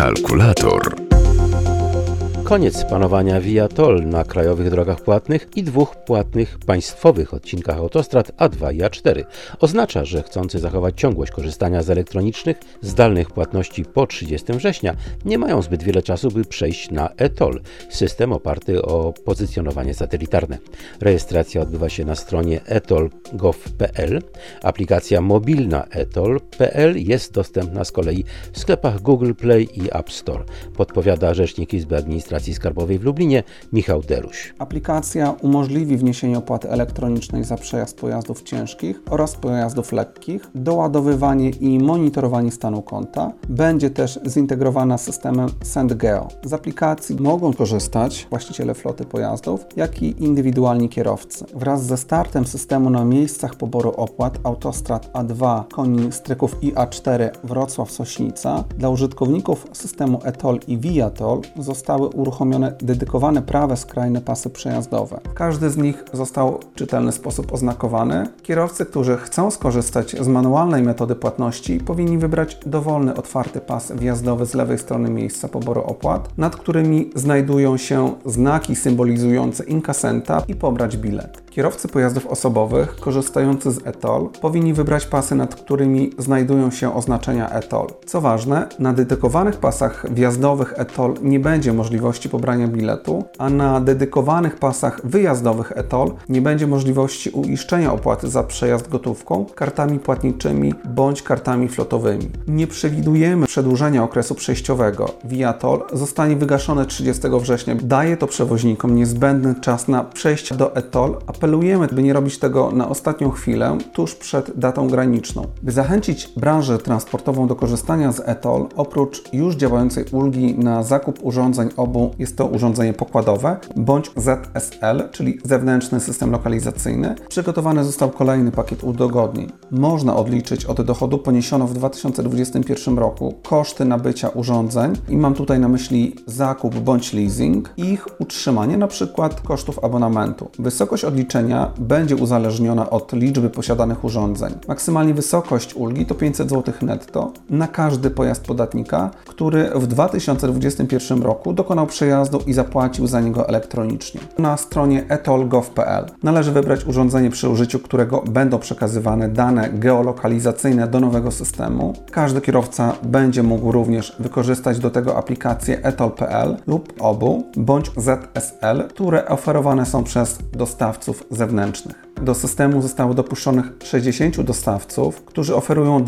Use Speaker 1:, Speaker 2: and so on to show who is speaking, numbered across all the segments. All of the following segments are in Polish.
Speaker 1: Kalkulator. Koniec panowania ViaTOLL na krajowych drogach płatnych i dwóch płatnych państwowych odcinkach autostrad A2 i A4. Oznacza, że chcący zachować ciągłość korzystania z elektronicznych, zdalnych płatności po 30 września nie mają zbyt wiele czasu, by przejść na eTOLL, system oparty o pozycjonowanie satelitarne. Rejestracja odbywa się na stronie etoll.gov.pl. Aplikacja mobilna etoll.pl jest dostępna z kolei w sklepach Google Play i App Store. Podpowiada rzecznik Izby Administracji Skarbowej w Lublinie Michał Deruś.
Speaker 2: Aplikacja umożliwi wniesienie opłaty elektronicznej za przejazd pojazdów ciężkich oraz pojazdów lekkich, doładowywanie i monitorowanie stanu konta. Będzie też zintegrowana z systemem SendGeo. Z aplikacji mogą korzystać właściciele floty pojazdów, jak i indywidualni kierowcy. Wraz ze startem systemu na miejscach poboru opłat autostrad A2 Konin-Stryków i A4 Wrocław-Sośnica dla użytkowników systemu eTOLL i Viatoll zostały uruchomione dedykowane prawe skrajne pasy przejazdowe. Każdy z nich został w czytelny sposób oznakowany. Kierowcy, którzy chcą skorzystać z manualnej metody płatności, powinni wybrać dowolny otwarty pas wjazdowy z lewej strony miejsca poboru opłat, nad którymi znajdują się znaki symbolizujące inkasenta i pobrać bilet. Kierowcy pojazdów osobowych korzystający z eTOLL powinni wybrać pasy, nad którymi znajdują się oznaczenia eTOLL. Co ważne, na dedykowanych pasach wjazdowych eTOLL nie będzie możliwości pobrania biletu, a na dedykowanych pasach wyjazdowych eTOLL nie będzie możliwości uiszczenia opłaty za przejazd gotówką, kartami płatniczymi bądź kartami flotowymi. Nie przewidujemy przedłużenia okresu przejściowego. Viatoll zostanie wygaszony 30 września. Daje to przewoźnikom niezbędny czas na przejście do eTOLL. Apelujemy, by nie robić tego na ostatnią chwilę, tuż przed datą graniczną. By zachęcić branżę transportową do korzystania z eTOLL, oprócz już działającej ulgi na zakup urządzeń OBU, jest to urządzenie pokładowe, bądź ZSL, czyli zewnętrzny system lokalizacyjny, przygotowany został kolejny pakiet udogodnień. Można odliczyć od dochodu poniesiono w 2021 roku koszty nabycia urządzeń i mam tutaj na myśli zakup bądź leasing i ich utrzymanie, np. kosztów abonamentu. Wysokość odliczenia będzie uzależniona od liczby posiadanych urządzeń. Maksymalnie wysokość ulgi to 500 zł netto na każdy pojazd podatnika, który w 2021 roku dokonał przejazdu i zapłacił za niego elektronicznie. Na stronie etoll.gov.pl należy wybrać urządzenie, przy użyciu którego będą przekazywane dane geolokalizacyjne do nowego systemu. Każdy kierowca będzie mógł również wykorzystać do tego aplikację etoll.pl lub OBU bądź ZSL, które oferowane są przez dostawców zewnętrznych. Do systemu zostało dopuszczonych 60 dostawców, którzy oferują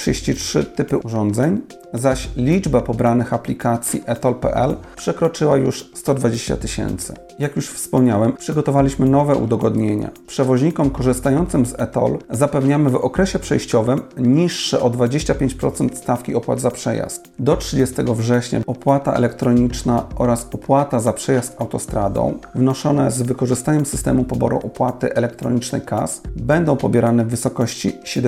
Speaker 2: 233 typy urządzeń, zaś liczba pobranych aplikacji etoll.pl przekroczyła już 120 000. Jak już wspomniałem, przygotowaliśmy nowe udogodnienia. Przewoźnikom korzystającym z eTOLL zapewniamy w okresie przejściowym niższe o 25% stawki opłat za przejazd. Do 30 września opłata elektroniczna oraz opłata za przejazd autostradą wnoszone z wykorzystaniem systemu poboru opłaty elektronicznej KAS będą pobierane w wysokości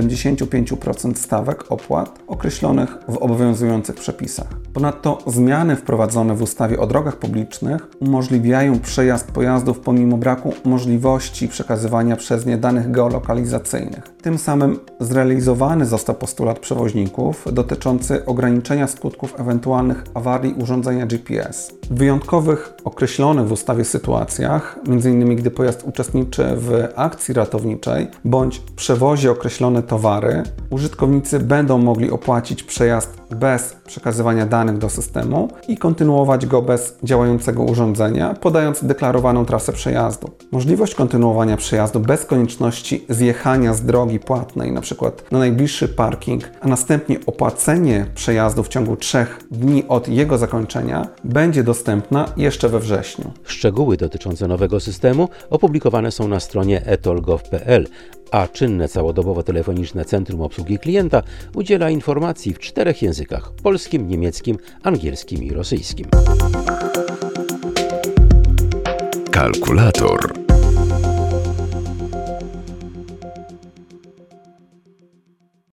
Speaker 2: 75% stawek opłat określonych w obowiązujących przepisach. Ponadto zmiany wprowadzone w ustawie o drogach publicznych umożliwiają przejazd pojazdów pomimo braku możliwości przekazywania przez nie danych geolokalizacyjnych. Tym samym zrealizowany został postulat przewoźników dotyczący ograniczenia skutków ewentualnych awarii urządzenia GPS. W wyjątkowych, określonych w ustawie sytuacjach, m.in. gdy pojazd uczestniczy w akcji ratowniczej bądź przewozi określone towary, użytkownicy będą mogli opłacić przejazd bez przekazywania danych do systemu i kontynuować go bez działającego urządzenia, podając deklarowaną trasę przejazdu. Możliwość kontynuowania przejazdu bez konieczności zjechania z drogi płatnej, np. na najbliższy parking, a następnie opłacenie przejazdu w ciągu 3 dni od jego zakończenia będzie dostępna jeszcze we wrześniu.
Speaker 1: Szczegóły dotyczące nowego systemu opublikowane są na stronie etoll.gov.pl, a czynne całodobowo telefoniczne Centrum Obsługi Klienta udziela informacji w 4 językach: polskim, niemieckim, angielskim i rosyjskim. Kalkulator.